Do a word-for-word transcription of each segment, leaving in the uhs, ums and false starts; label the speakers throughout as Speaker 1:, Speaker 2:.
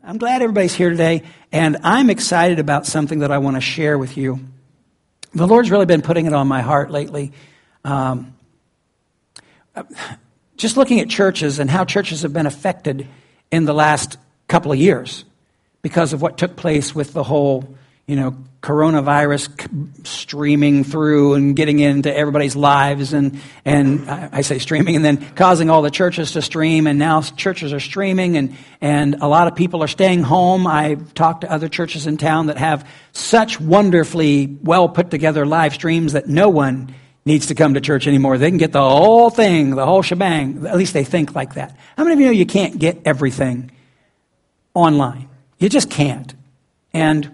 Speaker 1: I'm glad everybody's here today, and I'm excited about something that I want to share with you. The Lord's really been putting it on my heart lately. Um, just looking at churches and how churches have been affected in the last couple of years because of what took place with the whole, you know, coronavirus streaming through and getting into everybody's lives, and and I say streaming, and then causing all the churches to stream, and now churches are streaming, and and a lot of people are staying home. I've talked to other churches in town that have such wonderfully well put together live streams that no one needs to come to church anymore. They can get the whole thing, the whole shebang. At least they think like that. How many of you know you can't get everything online? You just can't. And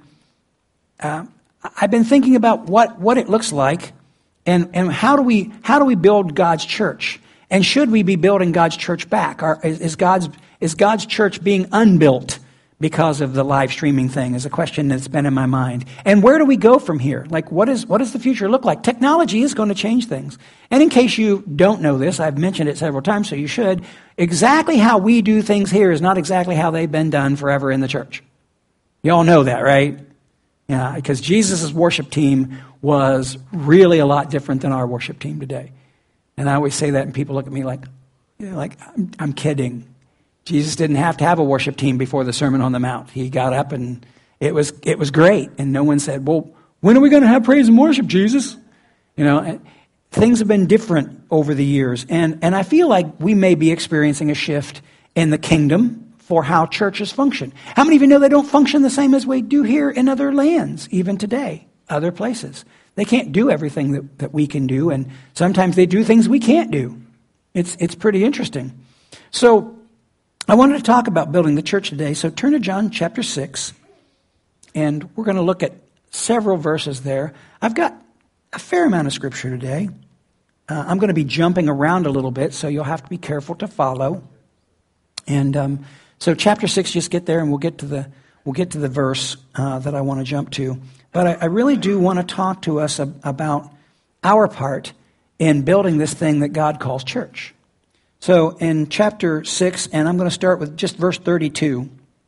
Speaker 1: Uh, I've been thinking about what, what it looks like, and, and how do we how do we build God's church, and should we be building God's church back? Or is, is God's is God's church being unbuilt because of the live streaming thing? Is a question that's been in my mind. And where do we go from here? Like, what is what does the future look like? Technology is going to change things. And in case you don't know this, I've mentioned it several times, so you should. Exactly how we do things here is not exactly how they've been done forever in the church. You all know that, right? Yeah, because Jesus' worship team was really a lot different than our worship team today. And I always say that, and people look at me like, you know, like I'm, I'm kidding. Jesus didn't have to have a worship team before the Sermon on the Mount. He got up, and it was it was great. And no one said, well, when are we going to have praise and worship, Jesus? You know, things have been different over the years. And, and I feel like we may be experiencing a shift in the kingdom for how churches function. How many of you know they don't function the same as we do here in other lands, even today, other places? They can't do everything that, that we can do, and sometimes they do things we can't do. It's, it's pretty interesting. So I wanted to talk about building the church today, so turn to John chapter six, and we're going to look at several verses there. I've got a fair amount of scripture today. Uh, I'm going to be jumping around a little bit, so you'll have to be careful to follow. And um, so chapter six, just get there, and we'll get to the we'll get to the verse uh, that I want to jump to. But I, I really do want to talk to us ab- about our part in building this thing that God calls church. So in chapter six, and I'm going to start with just verse thirty-two.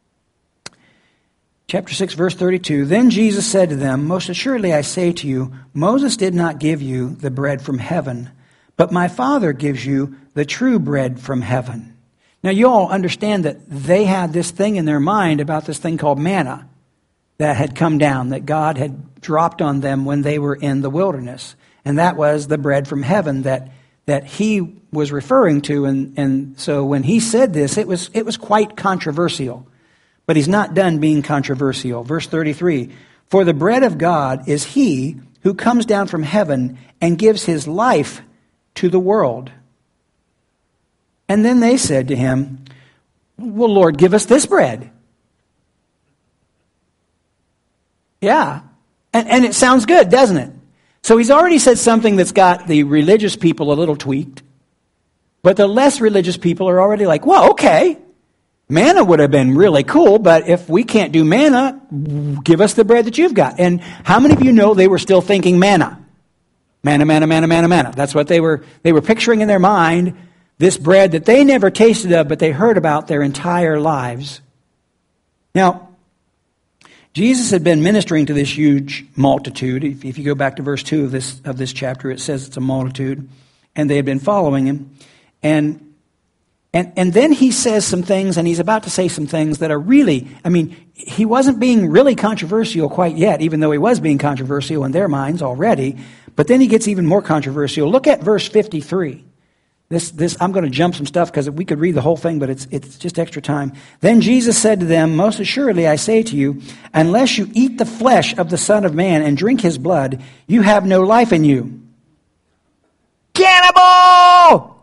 Speaker 1: Chapter six, verse thirty-two. Then Jesus said to them, most assuredly I say to you, Moses did not give you the bread from heaven, but my Father gives you the true bread from heaven. Now, you all understand that they had this thing in their mind about this thing called manna that had come down, that God had dropped on them when they were in the wilderness. And that was the bread from heaven that that he was referring to. And, and so when he said this, it was it was quite controversial. But he's not done being controversial. Verse thirty-three, for the bread of God is he who comes down from heaven and gives his life to the world. And then they said to him, well, Lord, give us this bread. Yeah. And, and it sounds good, doesn't it? So he's already said something that's got the religious people a little tweaked. But the less religious people are already like, well, okay. Manna would have been really cool, but if we can't do manna, give us the bread that you've got. And how many of you know they were still thinking manna? Manna, manna, manna, manna, manna. That's what they were, they were picturing in their mind. This bread that they never tasted of, but they heard about their entire lives. Now, Jesus had been ministering to this huge multitude. If, if you go back to verse two of this of this chapter, it says it's a multitude, and they had been following him. And and and then he says some things, and he's about to say some things that are really, I mean, he wasn't being really controversial quite yet, even though he was being controversial in their minds already. But then he gets even more controversial. Look at verse fifty-three. This, this, I'm going to jump some stuff because we could read the whole thing, but it's, it's just extra time. Then Jesus said to them, most assuredly I say to you, unless you eat the flesh of the Son of Man and drink his blood, you have no life in you. Cannibal!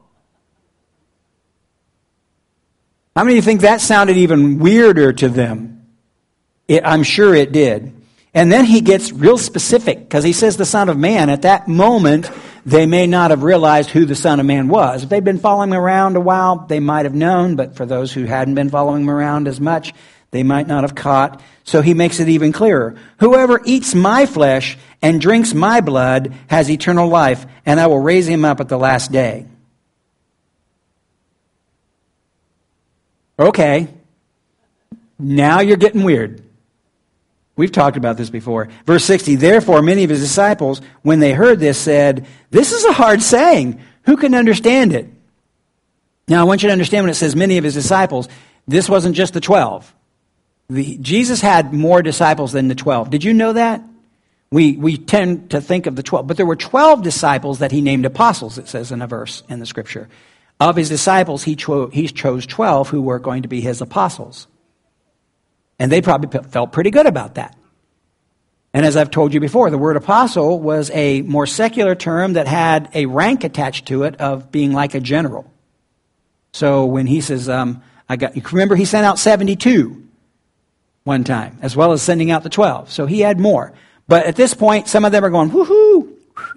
Speaker 1: How many of you think that sounded even weirder to them? It, I'm sure it did. And then he gets real specific because he says the Son of Man. At that moment, they may not have realized who the Son of Man was. If they'd been following him around a while, they might have known. But for those who hadn't been following him around as much, they might not have caught. So he makes it even clearer. Whoever eats my flesh and drinks my blood has eternal life, and I will raise him up at the last day. Okay. Now you're getting weird. We've talked about this before. Verse sixty, therefore many of his disciples, when they heard this, said, this is a hard saying. Who can understand it? Now I want you to understand when it says many of his disciples, this wasn't just the twelve. The, Jesus had more disciples than the twelve. Did you know that? We we tend to think of the twelve, but there were twelve disciples that he named apostles, it says in a verse in the scripture. Of his disciples, he, cho- he chose twelve who were going to be his apostles. And they probably felt pretty good about that. And as I've told you before, the word apostle was a more secular term that had a rank attached to it of being like a general. So when he says, um, I got, you remember he sent out seventy-two one time, as well as sending out the twelve. So he had more. But at this point, some of them are going, woohoo!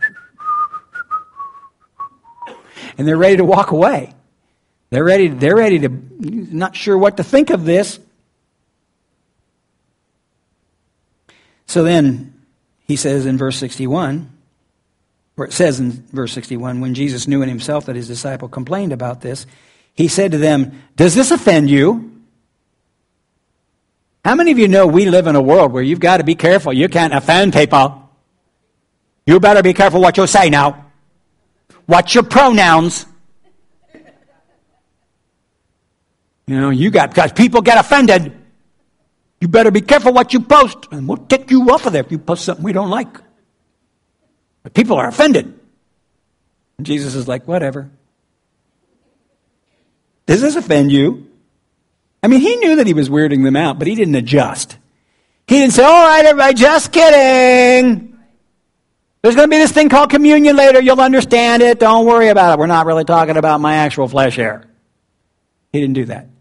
Speaker 1: And they're ready to walk away. They're ready, they're ready to, not sure what to think of this. So then, he says in verse sixty-one, or it says in verse sixty-one, when Jesus knew in himself that his disciple complained about this, he said to them, does this offend you? How many of you know we live in a world where you've got to be careful? You can't offend people. You better be careful what you say now. Watch your pronouns. You know, you got, because people get offended. You better be careful what you post, and we'll take you off of there if you post something we don't like. But people are offended. And Jesus is like, whatever. Does this offend you? I mean, he knew that he was weirding them out, but he didn't adjust. He didn't say, all right, everybody, just kidding. There's going to be this thing called communion later. You'll understand it. Don't worry about it. We're not really talking about my actual flesh here. He didn't do that.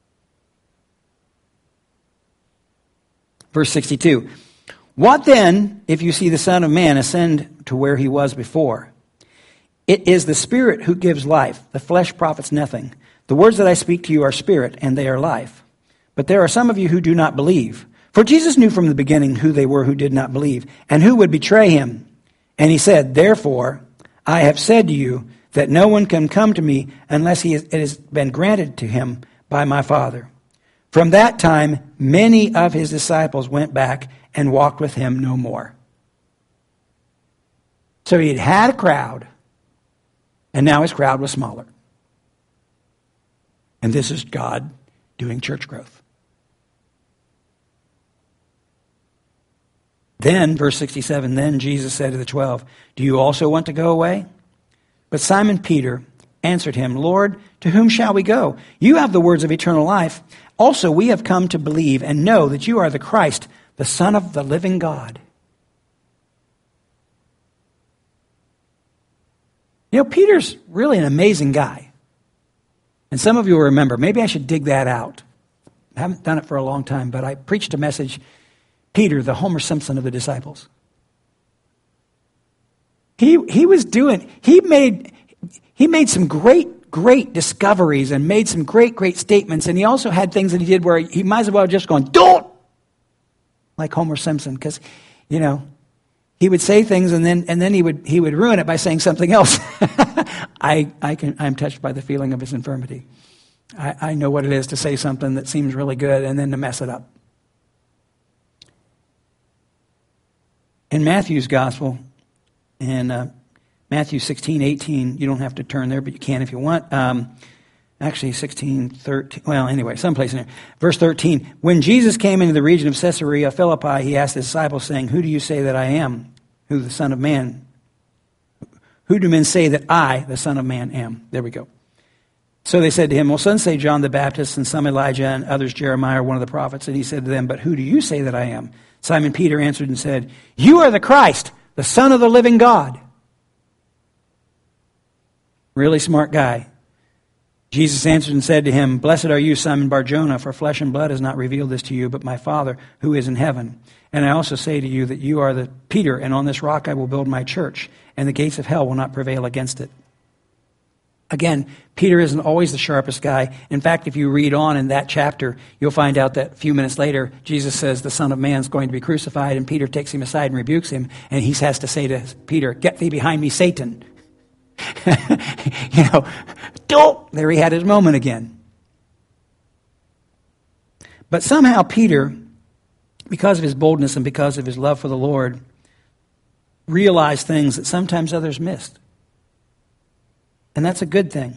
Speaker 1: Verse sixty-two. What then if you see the Son of Man ascend to where he was before? It is the Spirit who gives life. The flesh profits nothing. The words that I speak to you are spirit, and they are life. But there are some of you who do not believe. For Jesus knew from the beginning who they were who did not believe, and who would betray him. And he said, therefore, I have said to you that no one can come to me unless he is, it has been granted to him by my Father. From that time, many of his disciples went back and walked with him no more. So he had had a crowd, and now his crowd was smaller. And this is God doing church growth. Then, verse sixty-seven, then Jesus said to the twelve, do you also want to go away? But Simon Peter answered him, Lord, to whom shall we go? You have the words of eternal life. Also, we have come to believe and know that you are the Christ, the Son of the living God. You know, Peter's really an amazing guy. And some of you will remember, maybe I should dig that out. I haven't done it for a long time, but I preached a message, Peter, the Homer Simpson of the disciples. He he was doing, he made he made some great, great discoveries and made some great, great statements. And he also had things that he did where he might as well have just gone, don't! Like Homer Simpson, because, you know, he would say things and then and then he would he would ruin it by saying something else. I I can I'm touched by the feeling of his infirmity. I, I know what it is to say something that seems really good and then to mess it up. In Matthew's gospel, in uh, Matthew sixteen, eighteen, you don't have to turn there, but you can if you want. Um, actually, sixteen, thirteen, well, anyway, someplace in there. Verse thirteen, when Jesus came into the region of Caesarea Philippi, he asked his disciples, saying, who do you say that I am? Who the Son of Man? Who do men say that I, the Son of Man, am? There we go. So they said to him, well, some say John the Baptist, and some Elijah, and others Jeremiah, one of the prophets. And he said to them, but who do you say that I am? Simon Peter answered and said, you are the Christ, the Son of the living God. Really smart guy. Jesus answered and said to him, blessed are you, Simon Bar-Jonah, for flesh and blood has not revealed this to you, but my Father who is in heaven. And I also say to you that you are the Peter, and on this rock I will build my church, and the gates of hell will not prevail against it. Again, Peter isn't always the sharpest guy. In fact, if you read on in that chapter, you'll find out that a few minutes later, Jesus says the Son of Man is going to be crucified, and Peter takes him aside and rebukes him, and he has to say to Peter, get thee behind me, Satan. you know, don't. There he had his moment again. But somehow Peter, because of his boldness and because of his love for the Lord, realized things that sometimes others missed. And that's a good thing.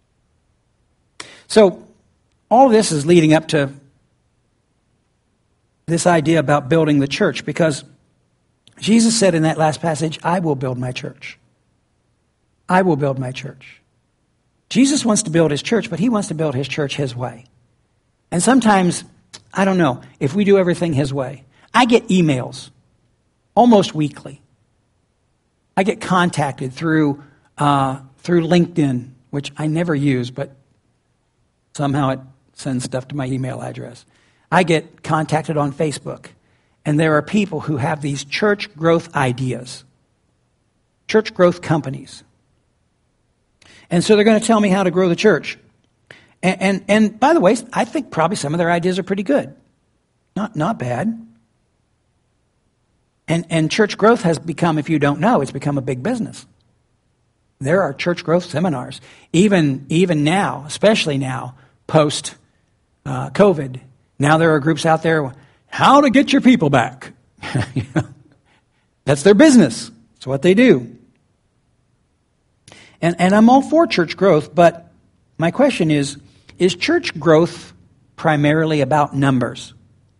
Speaker 1: So, all of this is leading up to this idea about building the church, because Jesus said in that last passage, I will build my church. I will build my church. Jesus wants to build his church, but he wants to build his church his way. And sometimes, I don't know, if we do everything his way. I get emails almost weekly. I get contacted through uh, through LinkedIn, which I never use, but somehow it sends stuff to my email address. I get contacted on Facebook, and there are people who have these church growth ideas, church growth companies. And so they're going to tell me how to grow the church. And, and, and by the way, I think probably some of their ideas are pretty good. Not, not bad. And, and church growth has become, if you don't know, it's become a big business. There are church growth seminars, even, even now, especially now, post uh, COVID. Now there are groups out there, how to get your people back. You know, that's their business. It's what they do. And, and I'm all for church growth, but my question is, is church growth primarily about numbers?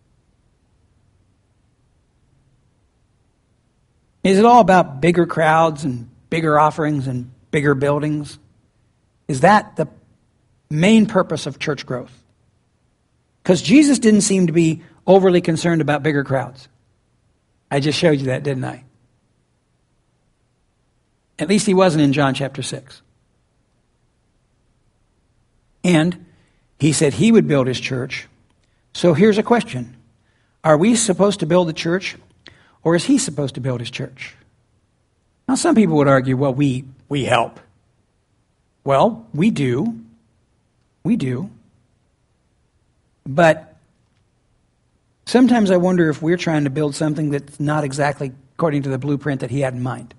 Speaker 1: Is it all about bigger crowds and bigger offerings and bigger buildings? Is that the main purpose of church growth? Because Jesus didn't seem to be overly concerned about bigger crowds. I just showed you that, didn't I? At least he wasn't in John chapter six. And he said he would build his church. So here's a question. Are we supposed to build the church, or is he supposed to build his church? Now, some people would argue, well, we, we help. Well, we do. We do. But sometimes I wonder if we're trying to build something that's not exactly according to the blueprint that he had in mind.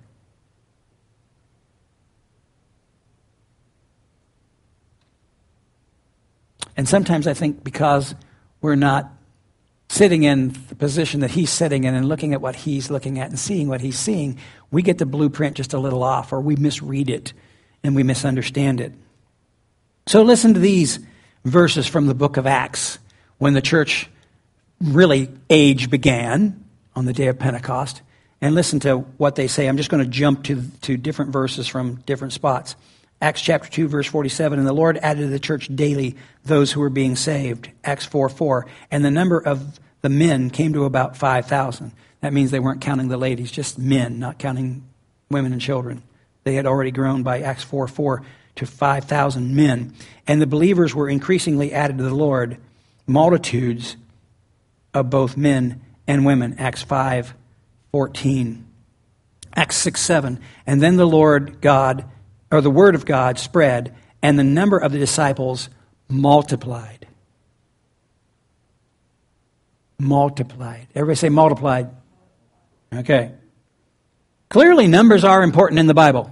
Speaker 1: And sometimes I think because we're not sitting in the position that he's sitting in and looking at what he's looking at and seeing what he's seeing, we get the blueprint just a little off, or we misread it and we misunderstand it. So listen to these verses from the book of Acts, when the church really age began on the day of Pentecost, and listen to what they say. I'm just going to jump to, to different verses from different spots. Acts chapter two, verse forty-seven, and the Lord added to the church daily those who were being saved. Acts four four, and the number of the men came to about five thousand. That means they weren't counting the ladies, just men, not counting women and children. They had already grown by Acts four four to five thousand men. And the believers were increasingly added to the Lord, multitudes of both men and women. Acts five fourteen. Acts six seven, and then the Lord God, or the word of God spread, and the number of the disciples multiplied. Multiplied. Everybody say multiplied. Okay. Clearly, numbers are important in the Bible.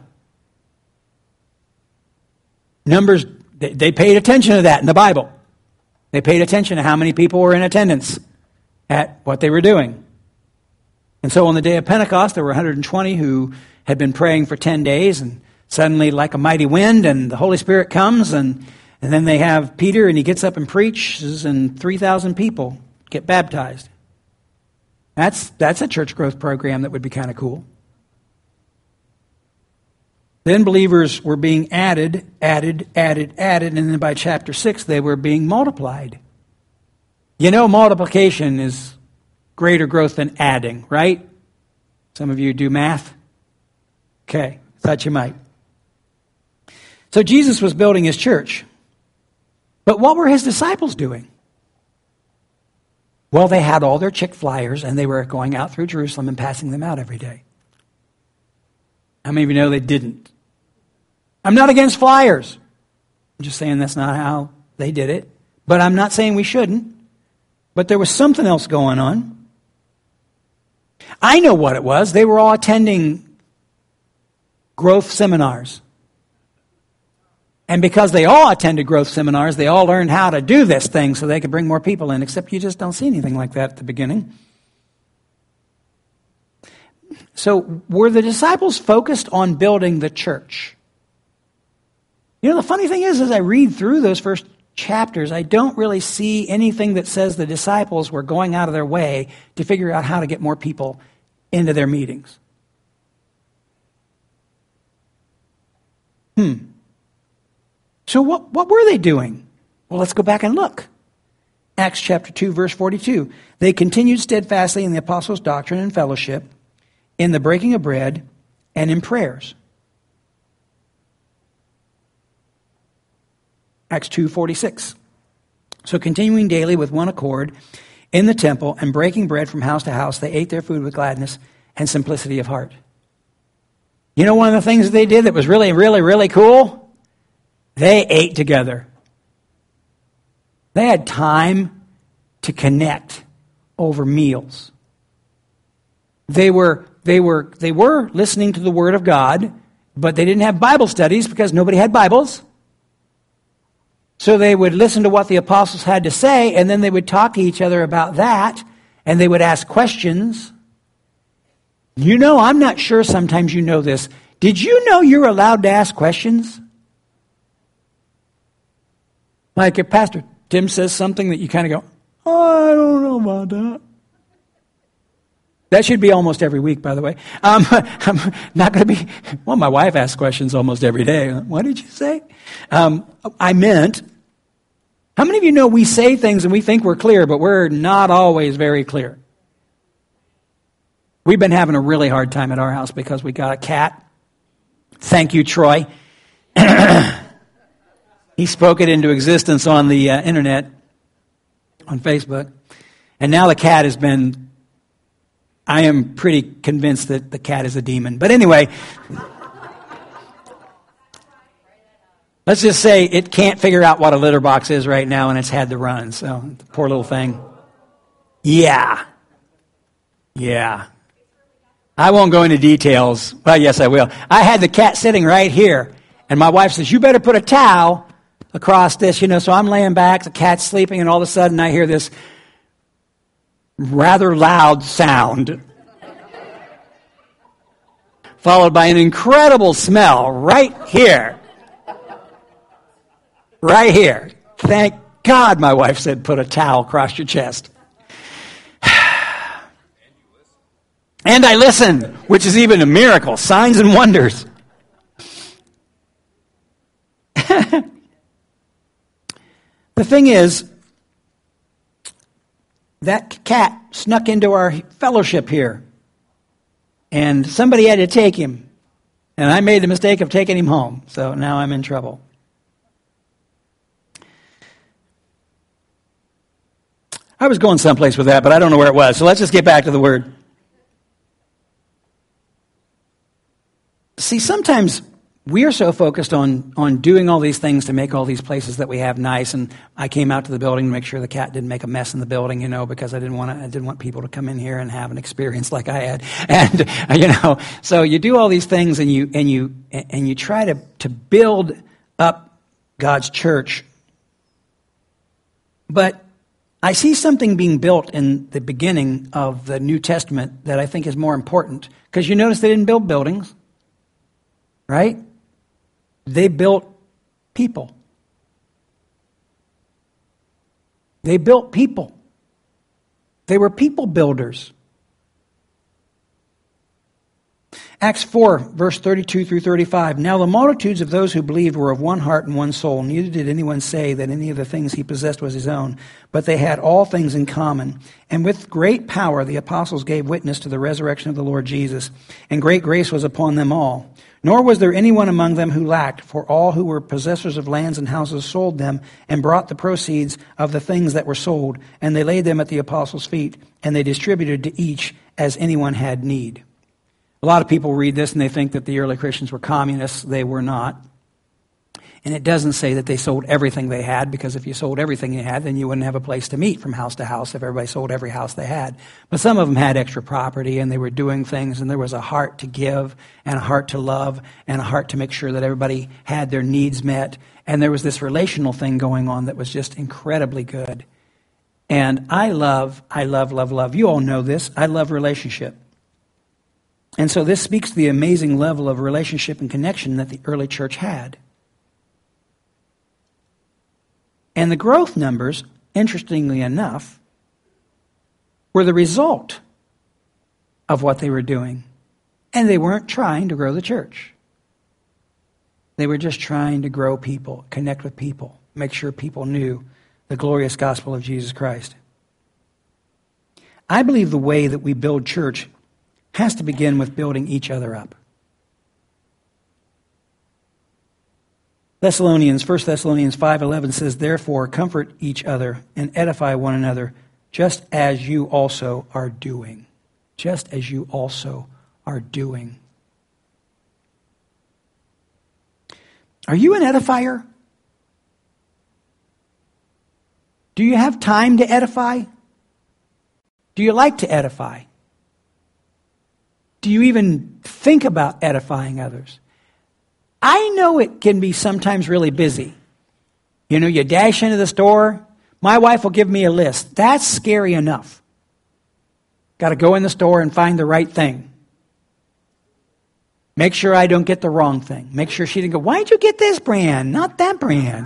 Speaker 1: Numbers, they, they paid attention to that in the Bible. They paid attention to how many people were in attendance at what they were doing. And so on the day of Pentecost, there were one hundred twenty who had been praying for ten days, and suddenly, like a mighty wind, and the Holy Spirit comes, and, and then they have Peter, and he gets up and preaches, and three thousand people get baptized. That's, that's a church growth program that would be kind of cool. Then believers were being added, added, added, added, and then by chapter six, they were being multiplied. You know, multiplication is greater growth than adding, right? Some of you do math. Okay, thought you might. So Jesus was building his church. But what were his disciples doing? Well, they had all their chick flyers, and they were going out through Jerusalem and passing them out every day. How many of you know they didn't? I'm not against flyers. I'm just saying that's not how they did it. But I'm not saying we shouldn't. But there was something else going on. I know what it was. They were all attending growth seminars. And because they all attended growth seminars, they all learned how to do this thing so they could bring more people in, except you just don't see anything like that at the beginning. So were the disciples focused on building the church? You know, the funny thing is, as I read through those first chapters, I don't really see anything that says the disciples were going out of their way to figure out how to get more people into their meetings. Hmm. So what, what were they doing? Well, let's go back and look. Acts chapter two, verse forty-two. They continued steadfastly in the apostles' doctrine and fellowship, in the breaking of bread, and in prayers. Acts two forty-six. So continuing daily with one accord in the temple and breaking bread from house to house, they ate their food with gladness and simplicity of heart. You know one of the things that they did that was really, really, really cool? They ate together. They had time to connect over meals. They were, they were, they were listening to the Word of God, but they didn't have Bible studies because nobody had Bibles. So they would listen to what the apostles had to say, and then they would talk to each other about that, and they would ask questions. You know, I'm not sure sometimes you know this. Did you know you're allowed to ask questions? Like if Pastor Tim says something that you kind of go, oh, I don't know about that. That should be almost every week, by the way. Um, I'm not going to be, well, my wife asks questions almost every day. What did you say? Um, I meant, how many of you know we say things and we think we're clear, but we're not always very clear? We've been having a really hard time at our house because we got a cat. Thank you, Troy. He spoke it into existence on the uh, internet, on Facebook. And now the cat has been, I am pretty convinced that the cat is a demon. But anyway, let's just say it can't figure out what a litter box is right now, and it's had the run. So, the poor little thing. Yeah. Yeah. I won't go into details. Well, yes, I will. I had the cat sitting right here, and my wife says, you better put a towel across this, you know, so I'm laying back, the cat's sleeping, and all of a sudden I hear this rather loud sound, followed by an incredible smell right here. Right here. Thank God my wife said, put a towel across your chest. And I listened, which is even a miracle. Signs and wonders. The thing is, that cat snuck into our fellowship here. And somebody had to take him. And I made the mistake of taking him home. So now I'm in trouble. I was going someplace with that, but I don't know where it was. So let's just get back to the word. See, sometimes we are so focused on, on doing all these things to make all these places that we have nice. And I came out to the building to make sure the cat didn't make a mess in the building, you know, because I didn't want to, I didn't want people to come in here and have an experience like I had. And, you know, so you do all these things and you, and you, and you try to, to build up God's church. But I see something being built in the beginning of the New Testament that I think is more important. Because you notice they didn't build buildings, right? They built people. They built people. They were people builders. Acts four, verse thirty-two through thirty-five. Now the multitudes of those who believed were of one heart and one soul. Neither did anyone say that any of the things he possessed was his own, but they had all things in common. And with great power the apostles gave witness to the resurrection of the Lord Jesus, and great grace was upon them all. Nor was there anyone among them who lacked, for all who were possessors of lands and houses sold them and brought the proceeds of the things that were sold, and they laid them at the apostles' feet, and they distributed to each as anyone had need. A lot of people read this and they think that the early Christians were communists. They were not. And it doesn't say that they sold everything they had, because if you sold everything you had, then you wouldn't have a place to meet from house to house if everybody sold every house they had. But some of them had extra property, and they were doing things, and there was a heart to give and a heart to love and a heart to make sure that everybody had their needs met. And there was this relational thing going on that was just incredibly good. And I love, I love, love, love. You all know this. I love relationship. And so this speaks to the amazing level of relationship and connection that the early church had. And the growth numbers, interestingly enough, were the result of what they were doing. And they weren't trying to grow the church. They were just trying to grow people, connect with people, make sure people knew the glorious gospel of Jesus Christ. I believe the way that we build church has to begin with building each other up. Thessalonians, First Thessalonians five eleven says, "Therefore comfort each other and edify one another, just as you also are doing." Just as you also are doing. Are you an edifier? Do you have time to edify? Do you like to edify? Do you even think about edifying others? I know it can be sometimes really busy. You know, you dash into the store. My wife will give me a list. That's scary enough. Got to go in the store and find the right thing. Make sure I don't get the wrong thing. Make sure she didn't go, "Why'd you get this brand, not that brand?"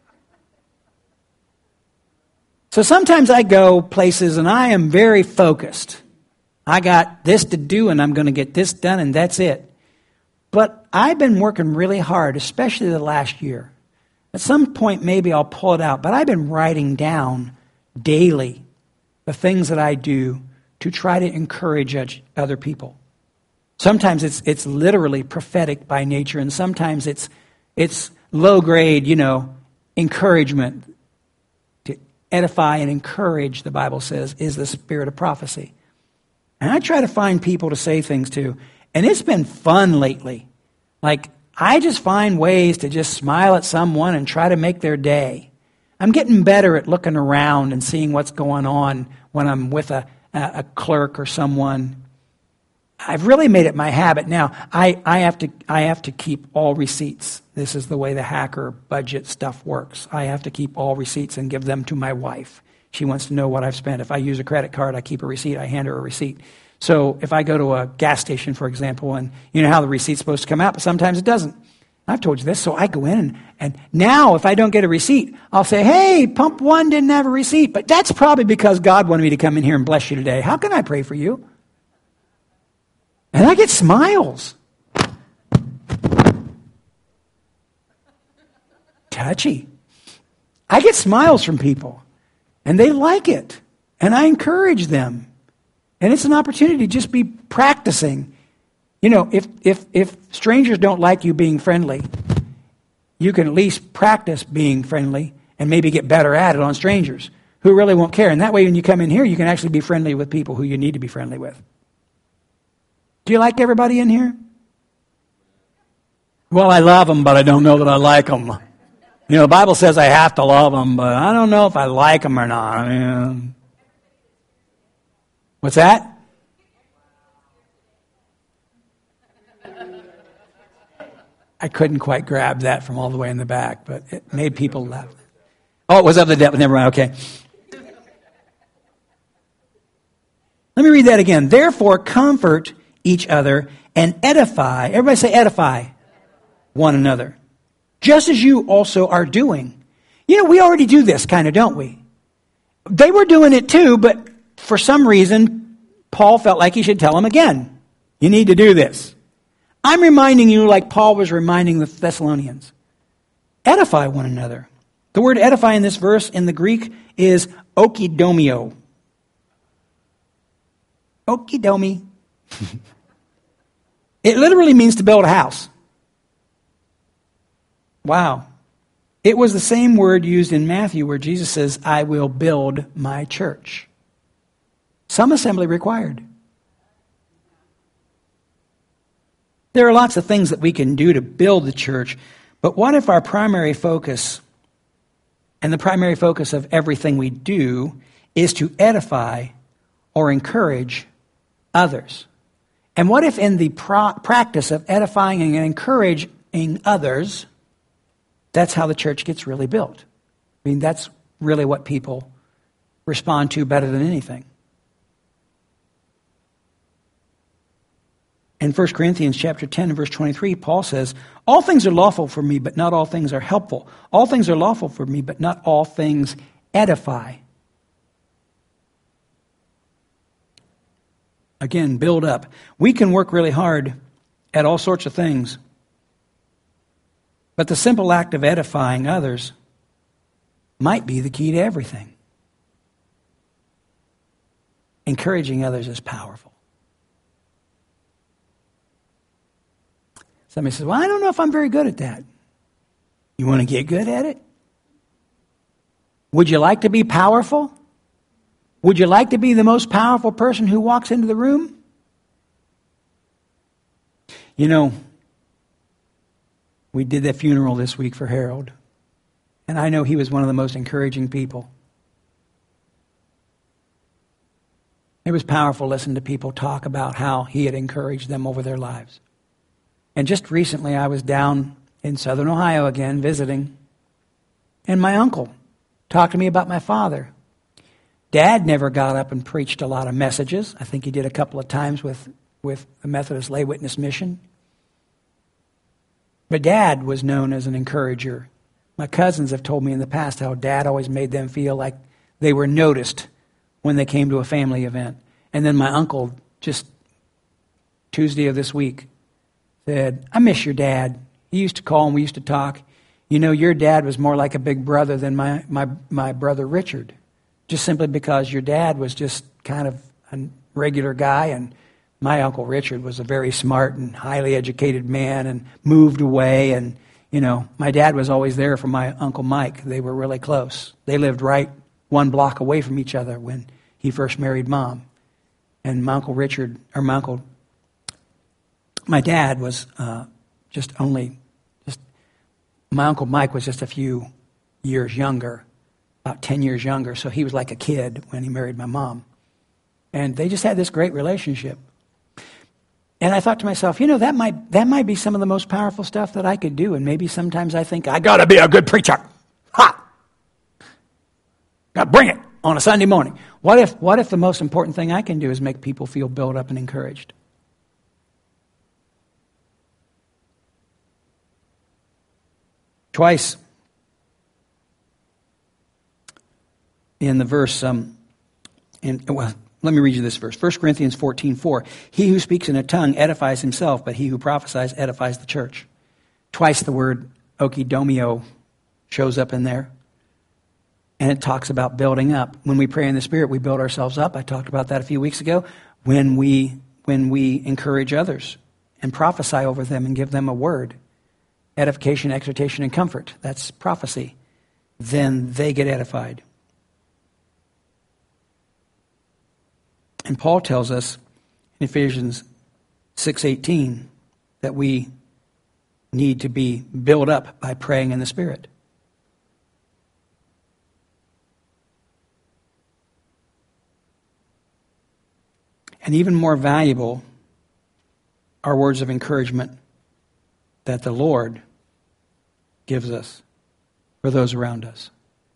Speaker 1: So sometimes I go places and I am very focused. I got this to do and I'm going to get this done and that's it. But I've been working really hard, especially the last year. At some point, maybe I'll pull it out, but I've been writing down daily the things that I do to try to encourage other people. Sometimes it's it's literally prophetic by nature, and sometimes it's it's low grade, you know, encouragement. To edify and encourage, the Bible says, is the spirit of prophecy. And I try to find people to say things to. And it's been fun lately. Like, I just find ways to just smile at someone and try to make their day. I'm getting better at looking around and seeing what's going on when I'm with a, a, a clerk or someone. I've really made it my habit. Now, I, I have to I have to keep all receipts. This is the way the hacker budget stuff works. I have to keep all receipts and give them to my wife. She wants to know what I've spent. If I use a credit card, I keep a receipt. I hand her a receipt. So if I go to a gas station, for example, and you know how the receipt's supposed to come out, but sometimes it doesn't. I've told you this, so I go in, and, and now if I don't get a receipt, I'll say, "Hey, pump one didn't have a receipt," but that's probably because God wanted me to come in here and bless you today. How can I pray for you? And I get smiles. Touchy. I get smiles from people, and they like it, and I encourage them. And it's an opportunity to just be practicing. You know, if, if, if strangers don't like you being friendly, you can at least practice being friendly and maybe get better at it on strangers who really won't care. And that way when you come in here, you can actually be friendly with people who you need to be friendly with. Do you like everybody in here? Well, I love them, but I don't know that I like them. You know, the Bible says I have to love them, but I don't know if I like them or not. I mean... What's that? I couldn't quite grab that from all the way in the back, but it made people laugh. Oh, it was of the devil. Never mind. Okay. Let me read that again. Therefore, comfort each other and edify. Everybody say edify one another, just as you also are doing. You know, we already do this kind of, don't we? They were doing it too, but for some reason, Paul felt like he should tell them again, you need to do this. I'm reminding you like Paul was reminding the Thessalonians. Edify one another. The word edify in this verse in the Greek is okidomio. Okidomi. It literally means to build a house. Wow. It was the same word used in Matthew where Jesus says, I will build my church. Some assembly required. There are lots of things that we can do to build the church, But what if our primary focus, and the primary focus of everything we do, is to edify or encourage others? And what if in the pro- practice of edifying and encouraging others, that's how the church gets really built? I mean, that's really what people respond to better than anything. In First Corinthians chapter ten and verse twenty-three, Paul says, all things are lawful for me, but not all things are helpful. All things are lawful for me, but not all things edify. Again, build up. We can work really hard at all sorts of things, but the simple act of edifying others might be the key to everything. Encouraging others is powerful. Somebody says, well, I don't know if I'm very good at that. You want to get good at it? Would you like to be powerful? Would you like to be the most powerful person who walks into the room? You know, we did the funeral this week for Harold, and I know he was one of the most encouraging people. It was powerful to listen to people talk about how he had encouraged them over their lives. And just recently I was down in southern Ohio again visiting, and my uncle talked to me about my father. Dad never got up and preached a lot of messages. I think he did a couple of times with, with the Methodist Lay Witness Mission. But Dad was known as an encourager. My cousins have told me in the past how Dad always made them feel like they were noticed when they came to a family event. And then my uncle, just Tuesday of this week, said, I miss your dad. He used to call and we used to talk. You know, your dad was more like a big brother than my, my, my brother Richard, just simply because your dad was just kind of a regular guy, and my Uncle Richard was a very smart and highly educated man and moved away. And, you know, my dad was always there for my Uncle Mike. They were really close. They lived right one block away from each other when he first married Mom. And my Uncle Richard, or my Uncle My dad was uh, just only, just my Uncle Mike was just a few years younger, about ten years younger, so he was like a kid when he married my mom. And they just had this great relationship. And I thought to myself, you know, that might that might be some of the most powerful stuff that I could do. And maybe sometimes I think, I got to be a good preacher. Ha! Got to bring it on a Sunday morning. What if, what if the most important thing I can do is make people feel built up and encouraged? Twice in the verse, um, in, well, let me read you this verse. First Corinthians fourteen four. He who speaks in a tongue edifies himself, but he who prophesies edifies the church. Twice the word okidomio shows up in there. And it talks about building up. When we pray in the Spirit, we build ourselves up. I talked about that a few weeks ago. When we, when we encourage others and prophesy over them and give them a word, edification, exhortation, and comfort, that's prophecy, then they get edified. And Paul tells us in Ephesians six eighteen that we need to be built up by praying in the Spirit. And even more valuable are words of encouragement that the Lord gives us for those around us.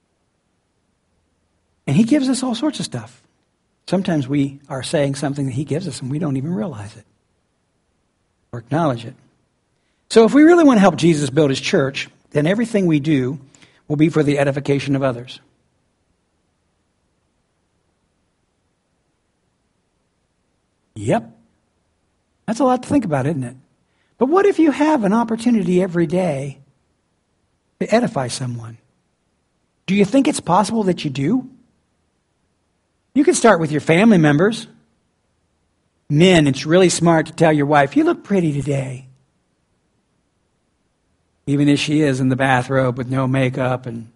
Speaker 1: And He gives us all sorts of stuff. Sometimes we are saying something that He gives us and we don't even realize it or acknowledge it. So if we really want to help Jesus build His church, then everything we do will be for the edification of others. Yep. That's a lot to think about, isn't it? But what if you have an opportunity every day to edify someone? Do you think it's possible that you do? You can start with your family members. Men, it's really smart to tell your wife, you look pretty today. Even if she is in the bathrobe with no makeup and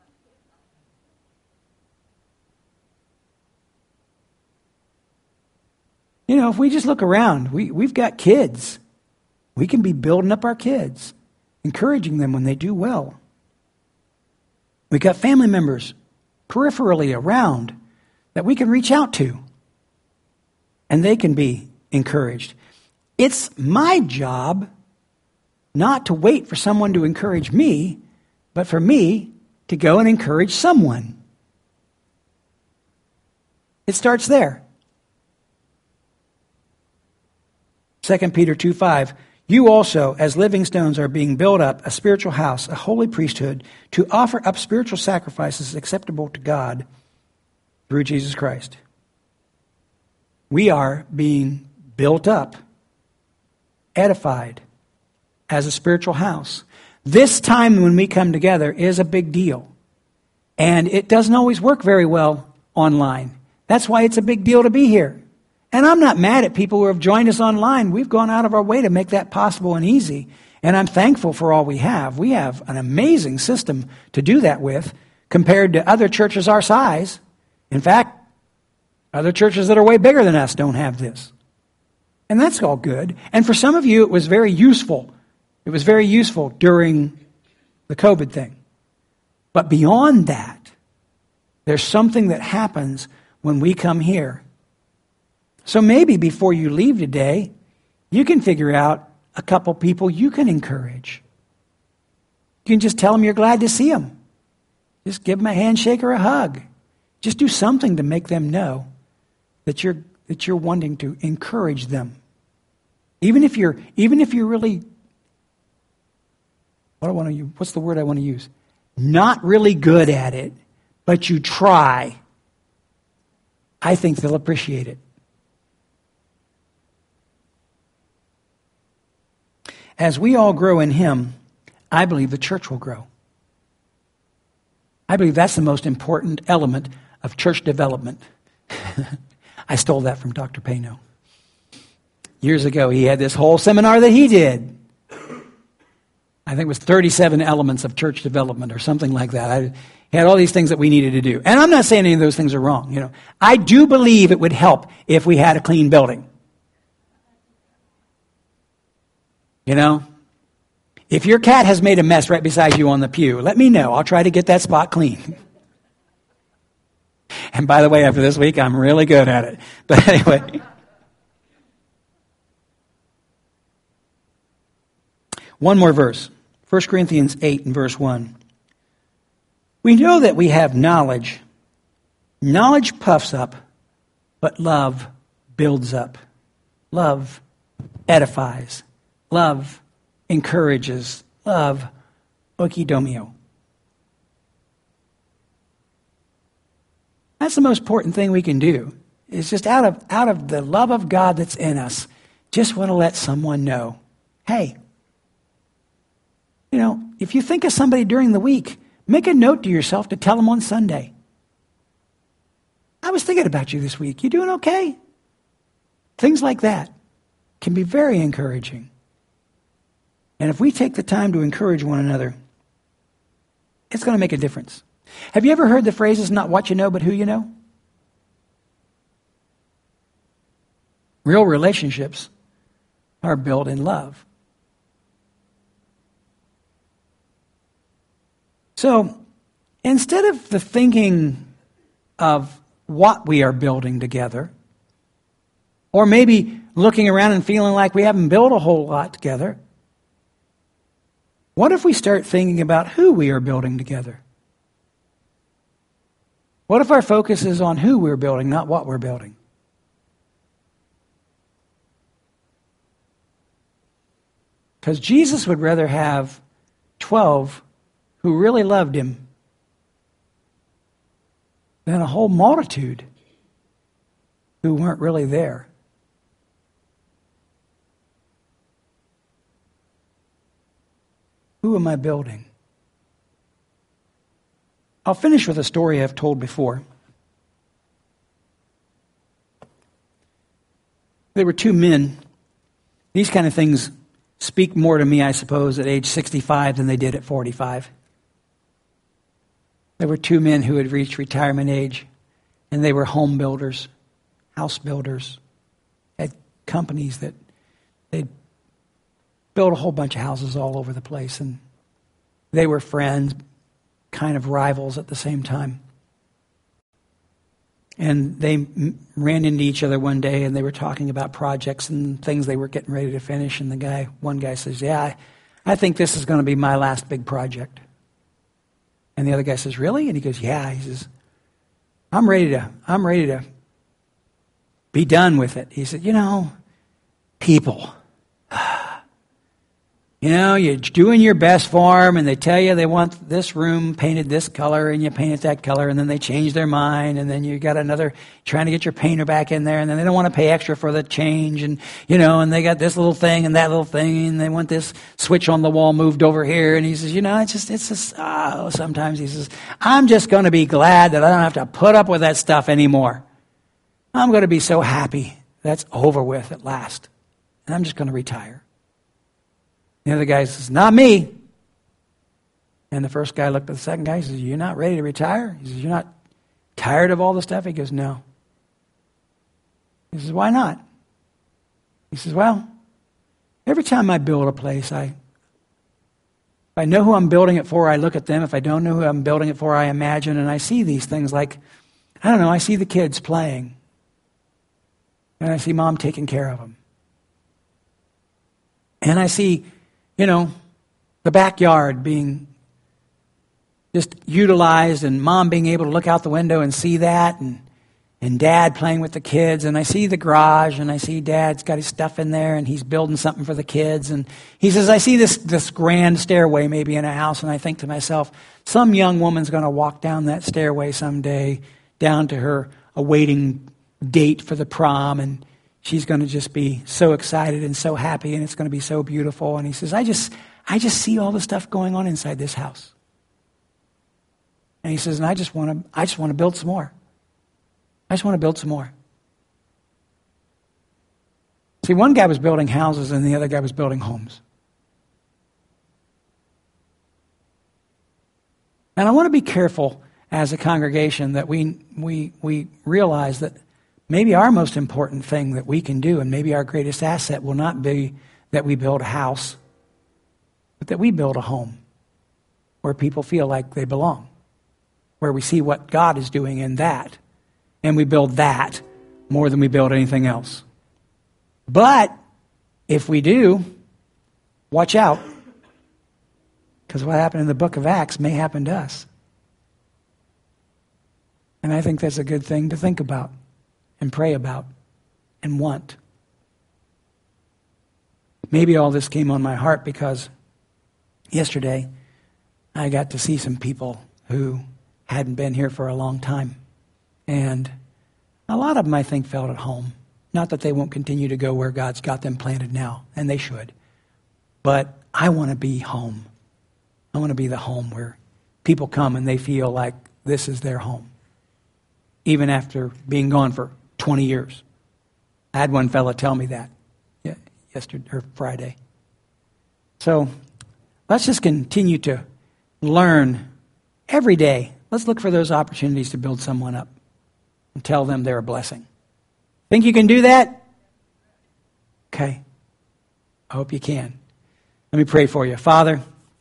Speaker 1: you know, if we just look around, we, we've got kids. We can be building up our kids. encouraging them when they do well. We got family members peripherally around that we can reach out to, and they can be encouraged. It's my job not to wait for someone to encourage me, but for me to go and encourage someone. It starts there. Second Peter two five, you also, as living stones, are being built up, a spiritual house, a holy priesthood, to offer up spiritual sacrifices acceptable to God through Jesus Christ. We are being built up, edified as a spiritual house. This time when we come together is a big deal. And it doesn't always work very well online. That's why it's a big deal to be here. And I'm not mad at people who have joined us online. We've gone out of our way to make that possible and easy. And I'm thankful for all we have. We have an amazing system to do that with compared to other churches our size. In fact, other churches that are way bigger than us don't have this. And that's all good. And for some of you, it was very useful. It was very useful during the COVID thing. But beyond that, there's something that happens when we come here. So maybe before you leave today, you can figure out a couple people you can encourage. You can just tell them you're glad to see them. Just give them a handshake or a hug. Just do something to make them know that you're that you're wanting to encourage them. Even if you're even if you're really what do I want to use? What's the word I want to use? Not really good at it, but you try. I think they'll appreciate it. As we all grow in Him, I believe the church will grow. I believe that's the most important element of church development. I stole that from Doctor Pano. Years ago, he had this whole seminar that he did. I think it was thirty-seven elements of church development or something like that. I, he had all these things that we needed to do. And I'm not saying any of those things are wrong. You know, I do believe it would help if we had a clean building. You know, if your cat has made a mess right beside you on the pew, let me know. I'll try to get that spot clean. And by the way, after this week, I'm really good at it. But anyway. One more verse. First Corinthians eight and verse one. We know that we have knowledge. Knowledge puffs up, but love builds up. Love edifies. Love encourages. Love oikidomio. That's the most important thing we can do. It's just out of out of the love of God that's in us, just want to let someone know, hey, you know, if you think of somebody during the week, make a note to yourself to tell them on Sunday. I was thinking about you this week. You doing okay? Things like that can be very encouraging. And if we take the time to encourage one another, it's going to make a difference. Have you ever heard the phrases, not what you know, but who you know? Real relationships are built in love. So, instead of the thinking of what we are building together, or maybe looking around and feeling like we haven't built a whole lot together, what if we start thinking about who we are building together? What if our focus is on who we're building, not what we're building? Because Jesus would rather have twelve who really loved him than a whole multitude who weren't really there. Who am I building? I'll finish with a story I've told before. There were two men. These kind of things speak more to me, I suppose, at age sixty-five than they did at forty-five. There were two men who had reached retirement age, and they were home builders, house builders, had companies that they'd built a whole bunch of houses all over the place, and they were friends, kind of rivals at the same time. And they m- ran into each other one day, and they were talking about projects and things they were getting ready to finish. And the guy, one guy says, yeah, I, I think this is going to be my last big project. And the other guy says, really? And he goes, yeah. He says, I'm ready to, I'm ready to be done with it. He said, you know, people. You know, you're doing your best for them, and they tell you they want this room painted this color, and you paint it that color, and then they change their mind, and then you got another, trying to get your painter back in there, and then they don't want to pay extra for the change, and, you know, and they got this little thing and that little thing, and they want this switch on the wall moved over here, and he says, you know, it's just, it's just, oh, sometimes he says, I'm just going to be glad that I don't have to put up with that stuff anymore. I'm going to be so happy that's over with at last, and I'm just going to retire. The other guy says, not me. And the first guy looked at the second guy. He says, you're not ready to retire? He says, you're not tired of all the stuff? He goes, no. He says, why not? He says, well, every time I build a place, I, if I know who I'm building it for, I look at them. If I don't know who I'm building it for, I imagine, and I see these things like, I don't know, I see the kids playing. And I see mom taking care of them. And I see, you know, the backyard being just utilized, and mom being able to look out the window and see that, and and dad playing with the kids, and I see the garage, and I see dad's got his stuff in there, and he's building something for the kids, and he says, I see this this grand stairway maybe in a house, and I think to myself, some young woman's going to walk down that stairway someday, down to her awaiting date for the prom, and she's going to just be so excited and so happy, and it's going to be so beautiful. And he says, I just I just see all the stuff going on inside this house. And he says, and I just want to I just want to build some more. I just want to build some more. See, one guy was building houses and the other guy was building homes. And I want to be careful as a congregation that we we we realize that maybe our most important thing that we can do, and maybe our greatest asset, will not be that we build a house, but that we build a home where people feel like they belong, where we see what God is doing in that, and we build that more than we build anything else. But if we do, watch out, because what happened in the book of Acts may happen to us. And I think that's a good thing to think about and pray about and want. Maybe all this came on my heart because yesterday I got to see some people who hadn't been here for a long time. And a lot of them, I think, felt at home. Not that they won't continue to go where God's got them planted now, and they should. But I want to be home. I want to be the home where people come and they feel like this is their home, even after being gone for twenty years. I had one fella tell me that yesterday or Friday. So let's just continue to learn every day. Let's look for those opportunities to build someone up and tell them they're a blessing. Think you can do that? Okay. I hope you can. Let me pray for you. Father,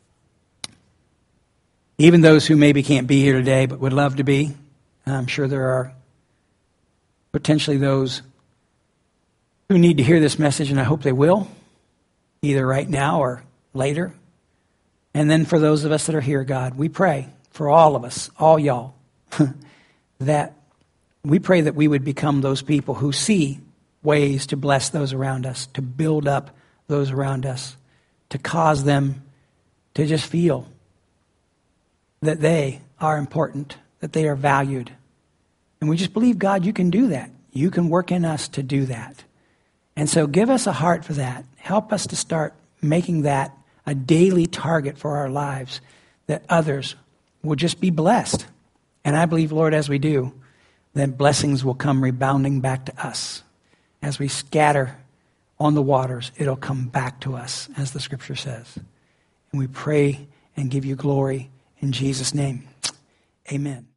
Speaker 1: even those who maybe can't be here today but would love to be, I'm sure there are potentially those who need to hear this message, and I hope they will, either right now or later. And then for those of us that are here, God, we pray for all of us, all y'all, that we pray that we would become those people who see ways to bless those around us, to build up those around us, to cause them to just feel that they are important, that they are valued. And we just believe, God, you can do that. You can work in us to do that. And so give us a heart for that. Help us to start making that a daily target for our lives, that others will just be blessed. And I believe, Lord, as we do, then blessings will come rebounding back to us. As we scatter on the waters, it'll come back to us, as the scripture says. And we pray and give you glory in Jesus' name. Amen.